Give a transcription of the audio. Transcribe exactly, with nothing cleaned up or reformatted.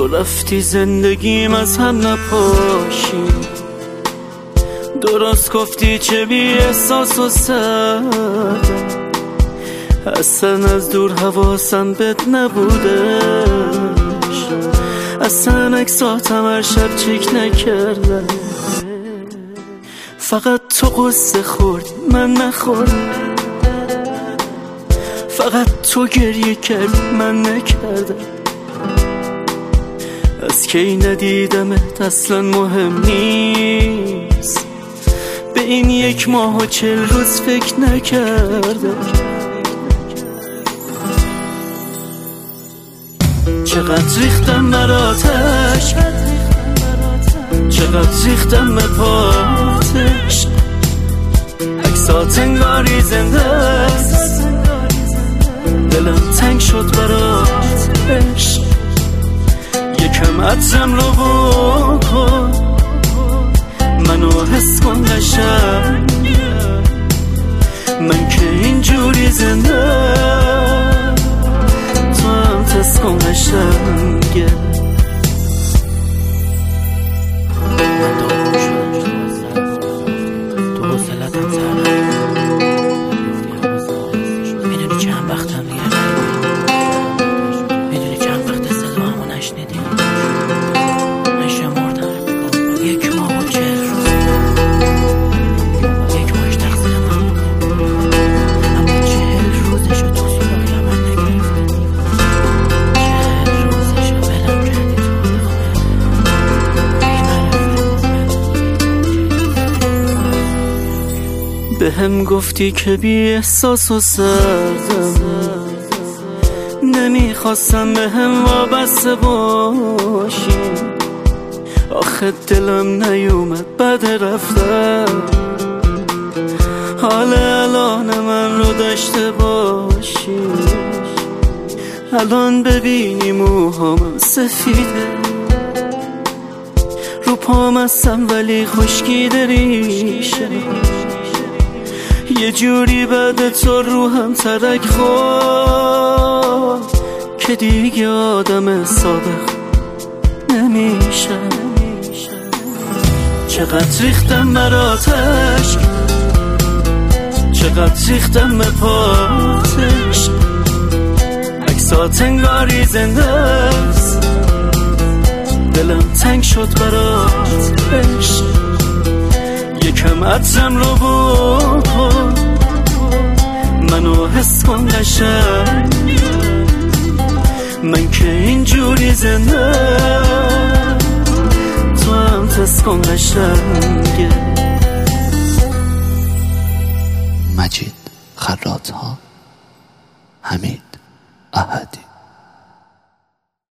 تو رفتی زندگیم از هم نپاشی، درست گفتی چه بی احساس و سردم، اصلا از دور حواسم بهت نبودش، اصلا اکساتم هر شب چک نکردم، فقط تو قصه خورد من نخوردم، فقط تو گریه کرد من نکردم، از کی ندیدمت اصلا مهم نیست، به این یک ماه و چل روز فکر نکردم، چقدر ریختم براتش، چقدر ریختم به پاتش، عکسات انگاری زنده است، دلم تنگ شد برات عشق، یکم عطرم رو بکن منو حس کن قشنگ، من که اینجوری زنده تو هم تست کن قشنگه. من داغون شدم تو حوصلتم سر میدونی چند وقتم دیگه میدونی چند وقت صدامو نشنیدی، من شمردم یک ماه و چهل روز، یک ماهش تقصیر من بود، اما چهل روزشو تو سراغ من نگرفتی، چهل روزشو بلم کردی تو به هم گفتی که بی احساس و سردم، نمیخواستم به هم وابسته باشی، آخه دلم نیومد بعد رفتم، حال الان من رو داشته باشی، الان ببینی موهام سفیده، رو پام هستم ولی خشکیده ریشه، یه جوری بعد تو روحم ترک خورد که دیگه آدم صادق نمیشم، چقدر ریختم براتش، چقدر ریختم به پاتش، عکسات انگاری زنده است، دلم تنگ شد برات عشق، یکم عطرم رو بکن منو حس کن قشنگ، من که اینجوری زنده تو هم تست کن قشنگه. مجید خراط‌ها، حمید احدی.